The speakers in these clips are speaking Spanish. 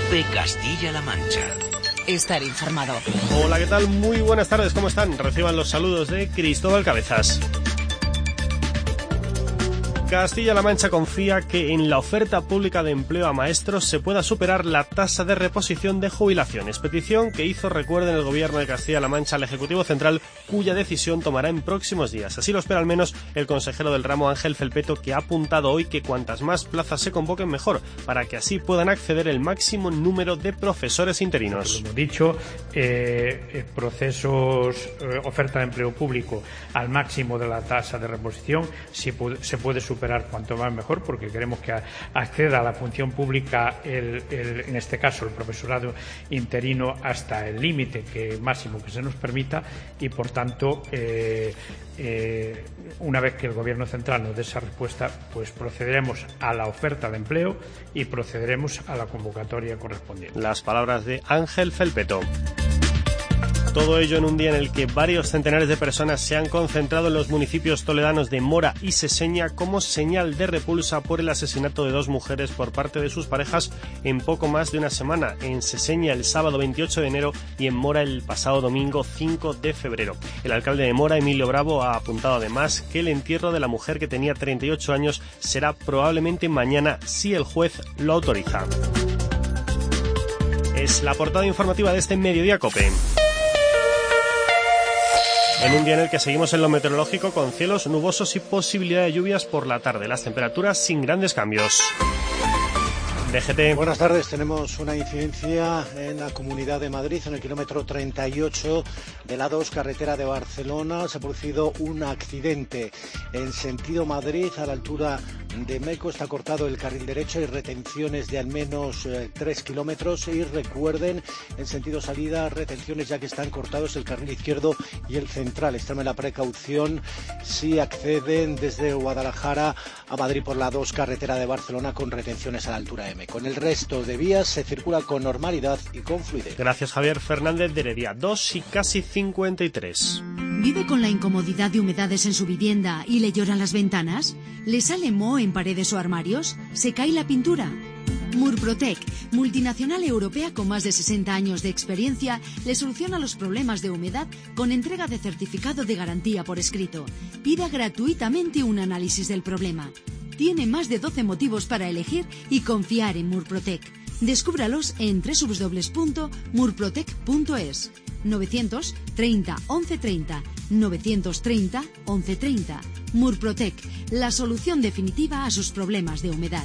COPE Castilla-La Mancha. Estar informado. Hola, ¿qué tal? Muy buenas tardes, ¿cómo están? Reciban los saludos de Cristóbal Cabezas. Castilla-La Mancha confía que en la oferta pública de empleo a maestros se pueda superar la tasa de reposición de jubilaciones, petición que hizo, recuerden, el Gobierno de Castilla-La Mancha al Ejecutivo Central, cuya decisión tomará en próximos días. Así lo espera al menos el consejero del ramo, Ángel Felpeto, que ha apuntado hoy que cuantas más plazas se convoquen mejor, para que así puedan acceder el máximo número de profesores interinos. Como he dicho, oferta de empleo público al máximo de la tasa de reposición se puede superar cuanto más mejor, porque queremos que acceda a la función pública en este caso el profesorado interino hasta el límite máximo que se nos permita, y por tanto una vez que el Gobierno central nos dé esa respuesta, pues procederemos a la oferta de empleo y procederemos a la convocatoria correspondiente. Las palabras de Ángel Felpeto. Todo ello en un día en el que varios centenares de personas se han concentrado en los municipios toledanos de Mora y Seseña como señal de repulsa por el asesinato de 2 mujeres por parte de sus parejas en poco más de una semana. En Seseña el sábado 28 de enero y en Mora el pasado domingo 5 de febrero. El alcalde de Mora, Emilio Bravo, ha apuntado además que el entierro de la mujer, que tenía 38 años, será probablemente mañana si el juez lo autoriza. Es la portada informativa de este Mediodía COPE. En un día en el que seguimos en lo meteorológico con cielos nubosos y posibilidad de lluvias por la tarde. Las temperaturas sin grandes cambios. DGT. Buenas tardes. Tenemos una incidencia en la Comunidad de Madrid, en el kilómetro 38 de la 2, carretera de Barcelona. Se ha producido un accidente en sentido Madrid, a la altura de Meco. Está cortado el carril derecho y retenciones de al menos 3 kilómetros. Y recuerden, en sentido salida, retenciones ya que están cortados el carril izquierdo y el central. Extremen la precaución si acceden desde Guadalajara a Madrid por la 2, carretera de Barcelona, con retenciones a la altura de Meco. Con el resto de vías se circula con normalidad y con fluidez. Gracias, Javier Fernández de Heredia. 2 y casi 53. ¿Vive con la incomodidad de humedades en su vivienda y le lloran las ventanas? ¿Le sale moho en paredes o armarios? ¿Se cae la pintura? Murprotec, multinacional europea con más de 60 años de experiencia, le soluciona los problemas de humedad con entrega de certificado de garantía por escrito. Pida gratuitamente un análisis del problema. Tiene más de 12 motivos para elegir y confiar en Murprotec. Descúbralos en www.murprotec.es. 930 1130 930 1130. Murprotec, la solución definitiva a sus problemas de humedad.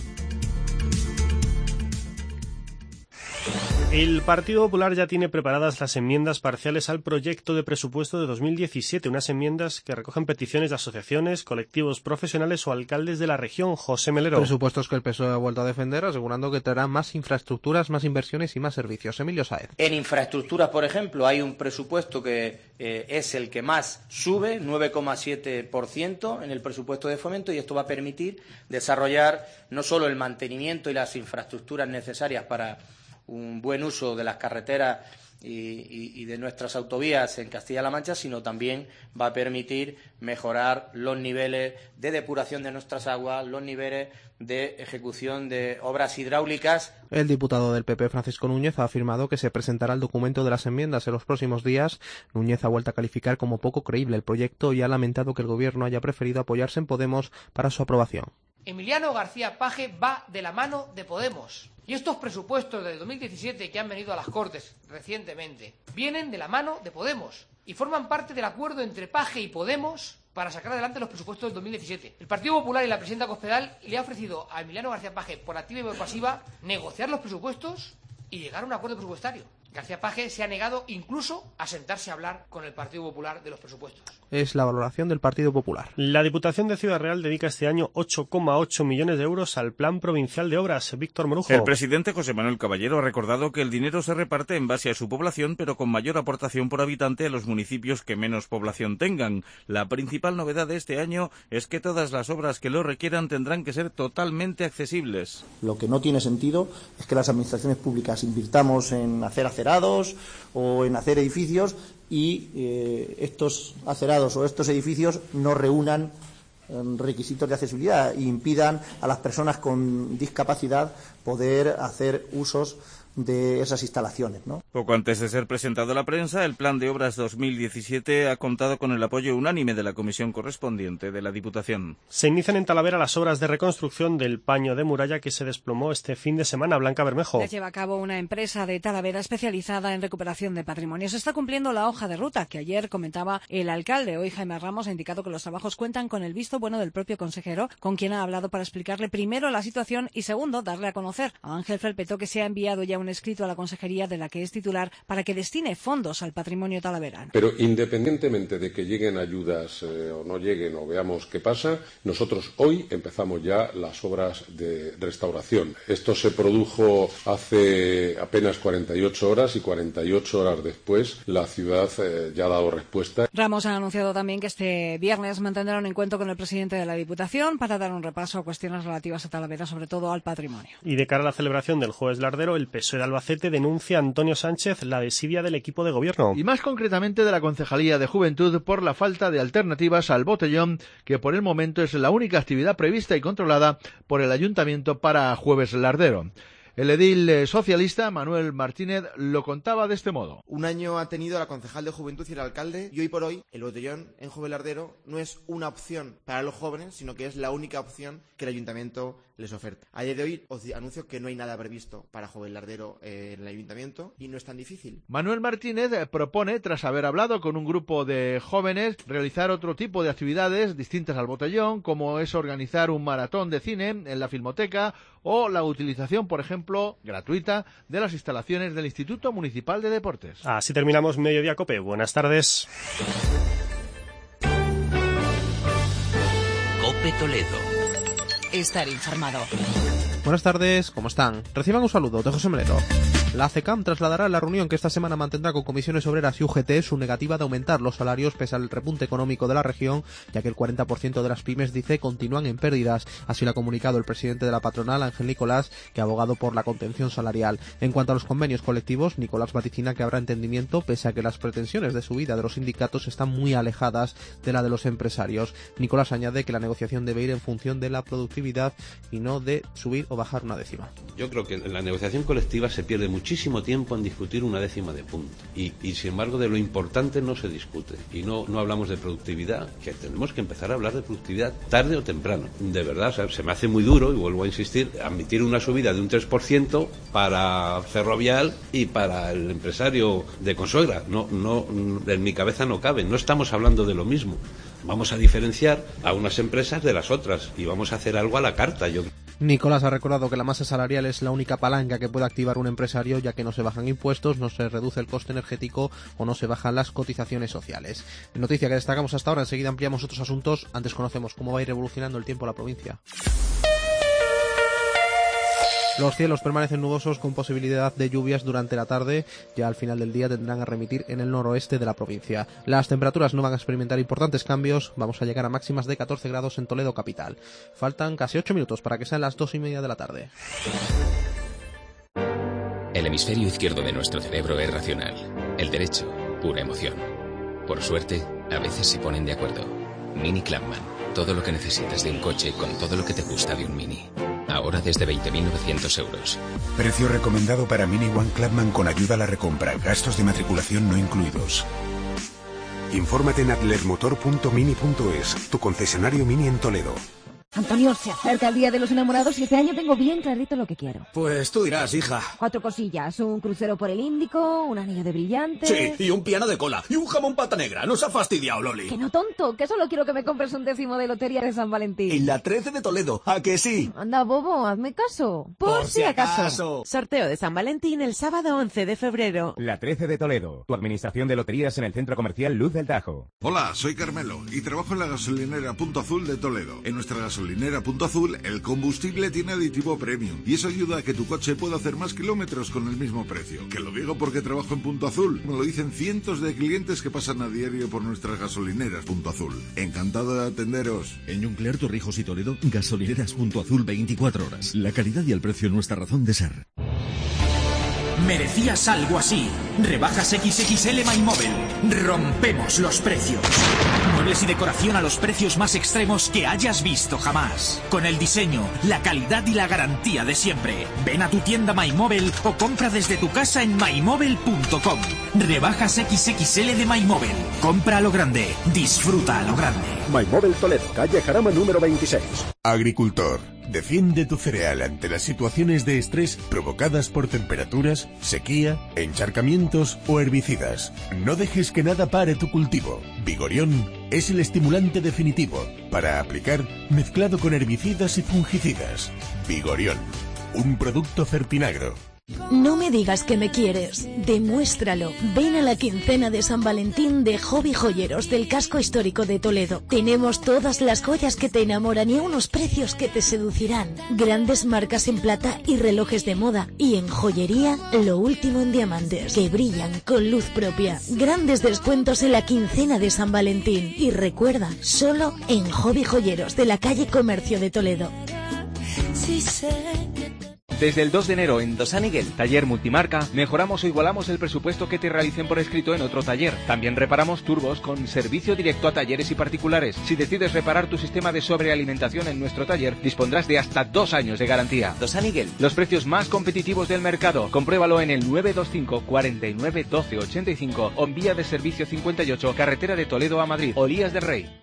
El Partido Popular ya tiene preparadas las enmiendas parciales al proyecto de presupuesto de 2017, unas enmiendas que recogen peticiones de asociaciones, colectivos profesionales o alcaldes de la región. José Melero. Presupuestos que el PSOE ha vuelto a defender, asegurando que traerán más infraestructuras, más inversiones y más servicios. Emilio Sáez. En infraestructuras, por ejemplo, hay un presupuesto que es el que más sube, 9,7% en el presupuesto de fomento, y esto va a permitir desarrollar no solo el mantenimiento y las infraestructuras necesarias para un buen uso de las carreteras y de nuestras autovías en Castilla-La Mancha, sino también va a permitir mejorar los niveles de depuración de nuestras aguas, los niveles de ejecución de obras hidráulicas. El diputado del PP, Francisco Núñez, ha afirmado que se presentará el documento de las enmiendas en los próximos días. Núñez ha vuelto a calificar como poco creíble el proyecto y ha lamentado que el Gobierno haya preferido apoyarse en Podemos para su aprobación. Emiliano García Paje va de la mano de Podemos. Y estos presupuestos de 2017 que han venido a las Cortes recientemente vienen de la mano de Podemos y forman parte del acuerdo entre Paje y Podemos para sacar adelante los presupuestos del 2017. El Partido Popular y la presidenta Cospedal le ha ofrecido a Emiliano García Paje, por activa y por pasiva, negociar los presupuestos y llegar a un acuerdo presupuestario. García Paje se ha negado incluso a sentarse a hablar con el Partido Popular de los presupuestos. Es la valoración del Partido Popular. La Diputación de Ciudad Real dedica este año 8,8 millones de euros al Plan Provincial de Obras. Víctor Morujo. El presidente José Manuel Caballero ha recordado que el dinero se reparte en base a su población, pero con mayor aportación por habitante a los municipios que menos población tengan. La principal novedad de este año es que todas las obras que lo requieran tendrán que ser totalmente accesibles. Lo que no tiene sentido es que las administraciones públicas invirtamos en hacer acerados o en hacer edificios y estos acerados o estos edificios no reúnan requisitos de accesibilidad e impidan a las personas con discapacidad poder hacer usos de esas instalaciones, ¿no? Poco antes de ser presentado a la prensa, el Plan de Obras 2017 ha contado con el apoyo unánime de la comisión correspondiente de la Diputación. Se inician en Talavera las obras de reconstrucción del paño de muralla que se desplomó este fin de semana. Blanca Bermejo. Las lleva a cabo una empresa de Talavera especializada en recuperación de patrimonio. Se está cumpliendo la hoja de ruta que ayer comentaba el alcalde. Hoy Jaime Ramos ha indicado que los trabajos cuentan con el visto bueno del propio consejero, con quien ha hablado para explicarle primero la situación y segundo, darle a conocer a Ángel Felpeto que se ha enviado ya un escrito a la consejería de la que es titular para que destine fondos al patrimonio talaverano. Pero independientemente de que lleguen ayudas o no lleguen o veamos qué pasa, nosotros hoy empezamos ya las obras de restauración. Esto se produjo hace apenas 48 horas y 48 horas después la ciudad ya ha dado respuesta. Ramos ha anunciado también que este viernes mantendrá un encuentro con el presidente de la Diputación para dar un repaso a cuestiones relativas a Talavera, sobre todo al patrimonio. Y de cara a la celebración del Jueves Lardero, el PSOE de Albacete denuncia a Antonio Sánchez la desidia del equipo de gobierno. Y más concretamente de la Concejalía de Juventud por la falta de alternativas al botellón, que por el momento es la única actividad prevista y controlada por el Ayuntamiento para Jueves Lardero. El edil socialista Manuel Martínez lo contaba de este modo. Un año ha tenido la concejal de Juventud y el alcalde, y hoy por hoy el botellón en Jueves Lardero no es una opción para los jóvenes, sino que es la única opción que el ayuntamiento les oferta. A día de hoy os anuncio que no hay nada previsto para Jueves Lardero en el ayuntamiento y no es tan difícil. Manuel Martínez propone, tras haber hablado con un grupo de jóvenes, realizar otro tipo de actividades distintas al botellón, como es organizar un maratón de cine en la Filmoteca o la utilización, por ejemplo, gratuita de las instalaciones del Instituto Municipal de Deportes. Así terminamos Mediodía Cope. Buenas tardes. Cope Toledo. Estar informado. Buenas tardes, ¿cómo están? Reciban un saludo de José Melero. La CECAM trasladará en la reunión que esta semana mantendrá con comisiones obreras y UGT su negativa de aumentar los salarios pese al repunte económico de la región, ya que el 40% de las pymes, dice, continúan en pérdidas. Así lo ha comunicado el presidente de la patronal, Ángel Nicolás, que ha abogado por la contención salarial. En cuanto a los convenios colectivos, Nicolás vaticina que habrá entendimiento pese a que las pretensiones de subida de los sindicatos están muy alejadas de la de los empresarios. Nicolás añade que la negociación debe ir en función de la productividad y no de subir o bajar una décima. Yo creo que en la negociación colectiva se pierde muchísimo tiempo en discutir una décima de punto y sin embargo de lo importante no se discute y no hablamos de productividad, que tenemos que empezar a hablar de productividad tarde o temprano. De verdad, o sea, se me hace muy duro, y vuelvo a insistir, admitir una subida de un 3% para Ferrovial y para el empresario de Consuegra. No, en mi cabeza no cabe, no estamos hablando de lo mismo. Vamos a diferenciar a unas empresas de las otras y vamos a hacer algo a la carta. Nicolás ha recordado que la masa salarial es la única palanca que puede activar un empresario, ya que no se bajan impuestos, no se reduce el coste energético o no se bajan las cotizaciones sociales. Noticia que destacamos hasta ahora, enseguida ampliamos otros asuntos. Antes conocemos cómo va a ir evolucionando el tiempo en la provincia. Los cielos permanecen nubosos con posibilidad de lluvias durante la tarde. Ya al final del día tendrán a remitir en el noroeste de la provincia. Las temperaturas no van a experimentar importantes cambios. Vamos a llegar a máximas de 14 grados en Toledo capital. Faltan casi 8 minutos para que sean las 2:30 de la tarde. El hemisferio izquierdo de nuestro cerebro es racional. El derecho, pura emoción. Por suerte, a veces se ponen de acuerdo. Mini Clubman. Todo lo que necesitas de un coche con todo lo que te gusta de un Mini. Ahora desde 20.900 euros. Precio recomendado para Mini One Clubman con ayuda a la recompra. Gastos de matriculación no incluidos. Infórmate en atlermotor.mini.es, tu concesionario Mini en Toledo. Antonio, se acerca el Día de los Enamorados y este año tengo bien clarito lo que quiero. Pues tú dirás, hija. 4 cosillas, un crucero por el Índico, un anillo de brillantes... Sí, y un piano de cola, y un jamón pata negra. Nos ha fastidiado, Loli. Que no, tonto, que solo quiero que me compres un 10º de lotería de San Valentín. En la 13 de Toledo, ¿a que sí? Anda, bobo, hazme caso. Por si acaso. Sorteo de San Valentín el sábado 11 de febrero. La 13 de Toledo, tu administración de loterías en el Centro Comercial Luz del Tajo. Hola, soy Carmelo y trabajo en la gasolinera Punto Azul de Toledo. En nuestra gasolinera Punto Azul, el combustible tiene aditivo premium y eso ayuda a que tu coche pueda hacer más kilómetros con el mismo precio. Que lo digo porque trabajo en Punto Azul. Me lo dicen cientos de clientes que pasan a diario por nuestras gasolineras Punto Azul. Encantado de atenderos. En Yunclear, Torrijos y Toledo, gasolineras Punto Azul 24 horas. La calidad y el precio nuestra razón de ser. Merecías algo así. Rebajas XXL MyMobile. Rompemos los precios. Muebles y decoración a los precios más extremos que hayas visto jamás. Con el diseño, la calidad y la garantía de siempre. Ven a tu tienda MyMobile o compra desde tu casa en mymobile.com. Rebajas XXL de MyMobile. Compra a lo grande. Disfruta a lo grande. MyMobile Toledo, calle Jarama número 26. Agricultor, defiende tu cereal ante las situaciones de estrés provocadas por temperaturas, sequía, encharcamientos o herbicidas. No dejes que nada pare tu cultivo. Vigorión es el estimulante definitivo para aplicar mezclado con herbicidas y fungicidas. Vigorión, un producto Fertinagro. No me digas que me quieres, demuéstralo. Ven a la quincena de San Valentín de Hobby Joyeros del Casco Histórico de Toledo. Tenemos todas las joyas que te enamoran y a unos precios que te seducirán. Grandes marcas en plata y relojes de moda. Y en joyería, lo último en diamantes, que brillan con luz propia. Grandes descuentos en la quincena de San Valentín. Y recuerda, solo en Hobby Joyeros de la calle Comercio de Toledo. Desde el 2 de enero en Dosanigel, taller multimarca, mejoramos o igualamos el presupuesto que te realicen por escrito en otro taller. También reparamos turbos con servicio directo a talleres y particulares. Si decides reparar tu sistema de sobrealimentación en nuestro taller, dispondrás de hasta 2 años de garantía. Dosanigel, los precios más competitivos del mercado. Compruébalo en el 925 49 12 85 o en vía de servicio 58, carretera de Toledo a Madrid, Olías del Rey.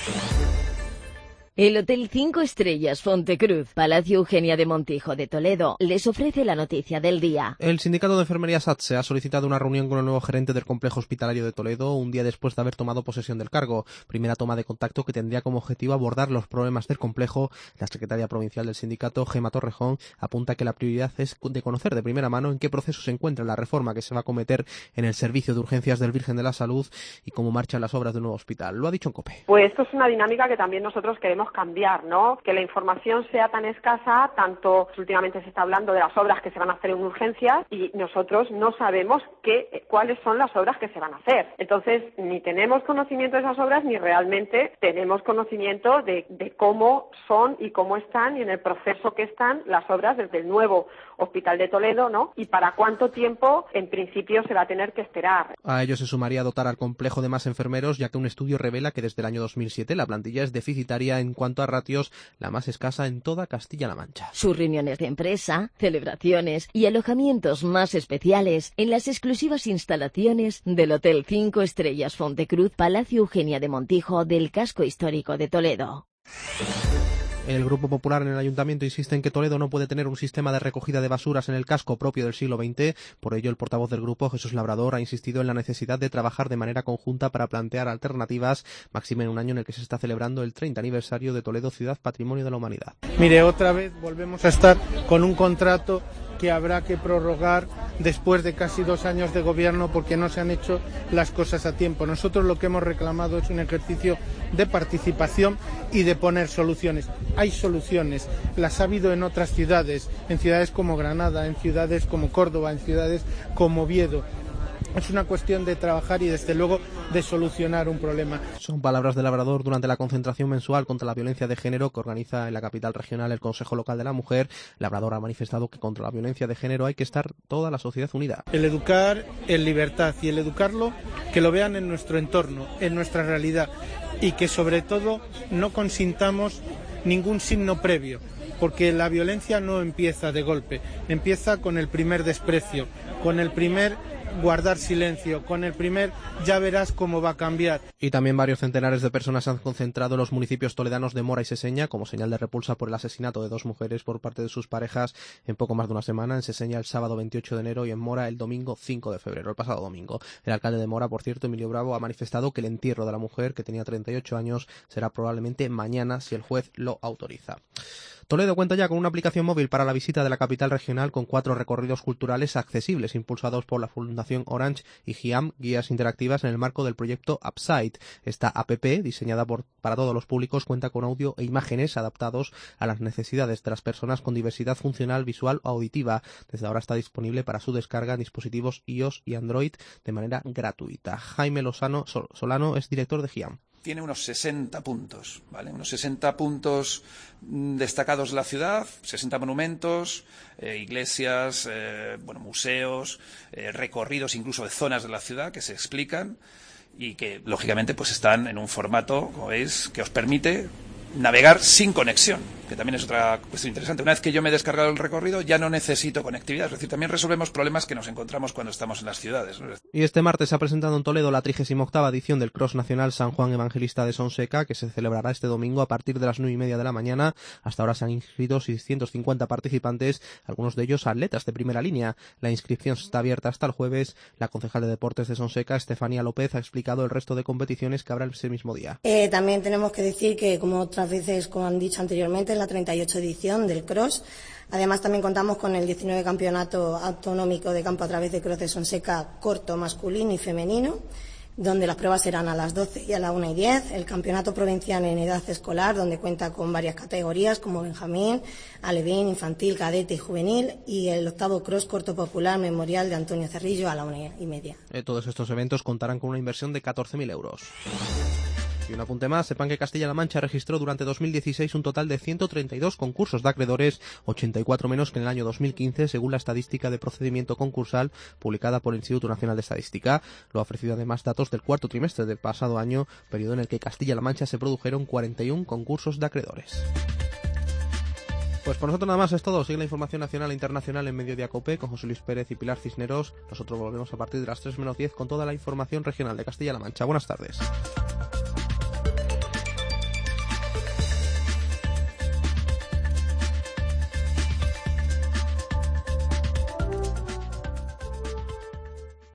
El Hotel 5 Estrellas Fontecruz, Palacio Eugenia de Montijo de Toledo, les ofrece la noticia del día. El sindicato de enfermería SATSE ha solicitado una reunión con el nuevo gerente del complejo hospitalario de Toledo un día después de haber tomado posesión del cargo. Primera toma de contacto que tendría como objetivo abordar los problemas del complejo. La secretaria provincial del sindicato, Gema Torrejón, apunta que la prioridad es de conocer de primera mano en qué proceso se encuentra la reforma que se va a cometer en el servicio de urgencias del Virgen de la Salud y cómo marchan las obras del nuevo hospital. Lo ha dicho en COPE. Pues esto es una dinámica que también nosotros queremos cambiar, ¿no? Que la información sea tan escasa, tanto últimamente se está hablando de las obras que se van a hacer en urgencias y nosotros no sabemos cuáles son las obras que se van a hacer. Entonces, ni tenemos conocimiento de esas obras ni realmente tenemos conocimiento de cómo son y cómo están y en el proceso que están las obras desde el nuevo Hospital de Toledo, ¿no? Y para cuánto tiempo, en principio, se va a tener que esperar. A ello se sumaría dotar al complejo de más enfermeros, ya que un estudio revela que desde el año 2007 la plantilla es deficitaria en cuanto a ratios, la más escasa en toda Castilla-La Mancha. Sus reuniones de empresa, celebraciones y alojamientos más especiales en las exclusivas instalaciones del Hotel 5 Estrellas Fontecruz, Palacio Eugenia de Montijo del Casco Histórico de Toledo. El Grupo Popular en el Ayuntamiento insiste en que Toledo no puede tener un sistema de recogida de basuras en el casco propio del siglo XX. Por ello, el portavoz del grupo, Jesús Labrador, ha insistido en la necesidad de trabajar de manera conjunta para plantear alternativas, máxime en un año en el que se está celebrando el 30 aniversario de Toledo Ciudad Patrimonio de la Humanidad. Mire, otra vez volvemos a estar con un contrato que habrá que prorrogar después de casi 2 años de gobierno porque no se han hecho las cosas a tiempo. Nosotros lo que hemos reclamado es un ejercicio de participación y de poner soluciones. Hay soluciones, las ha habido en otras ciudades, en ciudades como Granada, en ciudades como Córdoba, en ciudades como Oviedo. Es una cuestión de trabajar y, desde luego, de solucionar un problema. Son palabras de Labrador durante la concentración mensual contra la violencia de género que organiza en la capital regional el Consejo Local de la Mujer. Labrador ha manifestado que contra la violencia de género hay que estar toda la sociedad unida. El educar en libertad y el educarlo que lo vean en nuestro entorno, en nuestra realidad y que, sobre todo, no consintamos ningún signo previo. Porque la violencia no empieza de golpe, empieza con el primer desprecio, con el primer guardar silencio, con el primer ya verás cómo va a cambiar. Y también varios centenares de personas se han concentrado en los municipios toledanos de Mora y Seseña como señal de repulsa por el asesinato de 2 mujeres por parte de sus parejas en poco más de una semana. En Seseña el sábado 28 de enero y en Mora el domingo 5 de febrero, el pasado domingo. El alcalde de Mora, por cierto, Emilio Bravo, ha manifestado que el entierro de la mujer, que tenía 38 años, será probablemente mañana si el juez lo autoriza. Toledo cuenta ya con una aplicación móvil para la visita de la capital regional con 4 recorridos culturales accesibles impulsados por la Fundación Orange y GIAM, guías interactivas en el marco del proyecto Upside. Esta app, diseñada para todos los públicos, cuenta con audio e imágenes adaptados a las necesidades de las personas con diversidad funcional, visual o auditiva. Desde ahora está disponible para su descarga en dispositivos iOS y Android de manera gratuita. Jaime Solano es director de GIAM. tiene unos 60 puntos, ¿vale? Unos 60 puntos destacados de la ciudad, 60 monumentos, iglesias, museos, recorridos incluso de zonas de la ciudad que se explican y que, lógicamente, pues están en un formato, como veis, que os permite navegar sin conexión, que también es otra cuestión interesante. Una vez que yo me he descargado el recorrido, ya no necesito conectividad. Es decir, también resolvemos problemas que nos encontramos cuando estamos en las ciudades, ¿no? Y este martes se ha presentado en Toledo la 38ª edición del Cross Nacional San Juan Evangelista de Sonseca, que se celebrará este domingo a partir de las 9:30 de la mañana. Hasta ahora se han inscrito 650 participantes, algunos de ellos atletas de primera línea. La inscripción está abierta hasta el jueves. La concejal de Deportes de Sonseca, Estefanía López, ha explicado el resto de competiciones que habrá ese mismo día. También tenemos que decir que, como otras veces, como han dicho anteriormente, es la 38 edición del Cross. Además, también contamos con el 19 Campeonato Autonómico de Campo a través de Cross de Sonseca corto masculino y femenino, donde las pruebas serán a las 12 y a las 1:10. El Campeonato Provincial en edad escolar, donde cuenta con varias categorías como Benjamín, alevín, infantil, cadete y juvenil. Y el 8º Cross Corto Popular Memorial de Antonio Cerrillo a la 1:30. Todos estos eventos contarán con una inversión de 14.000 euros. Y un apunte más, sepan que Castilla-La Mancha registró durante 2016 un total de 132 concursos de acreedores, 84 menos que en el año 2015, según la estadística de procedimiento concursal publicada por el Instituto Nacional de Estadística. Lo ha ofrecido además datos del cuarto trimestre del pasado año, periodo en el que Castilla-La Mancha se produjeron 41 concursos de acreedores. Pues por nosotros nada más es todo. Sigue la información nacional e internacional en Mediodía Cope con José Luis Pérez y Pilar Cisneros. Nosotros volvemos a partir de las 3:10 con toda la información regional de Castilla-La Mancha. Buenas tardes.